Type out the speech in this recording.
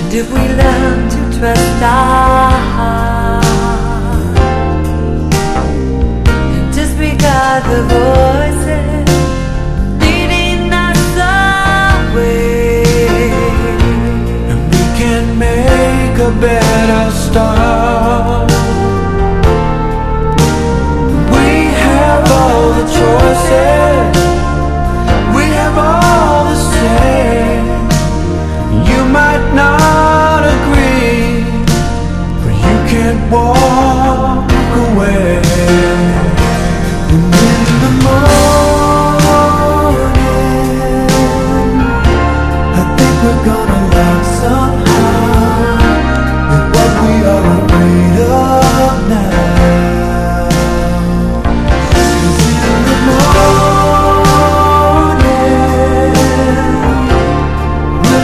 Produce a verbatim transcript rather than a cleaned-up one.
if we learn to trust our heart, disregard the voices leading us away, and we can make a better start. We have all the choices, we have all the say. You might not agree, but you can't walk away. And in the morning, I think we're gonna learn some.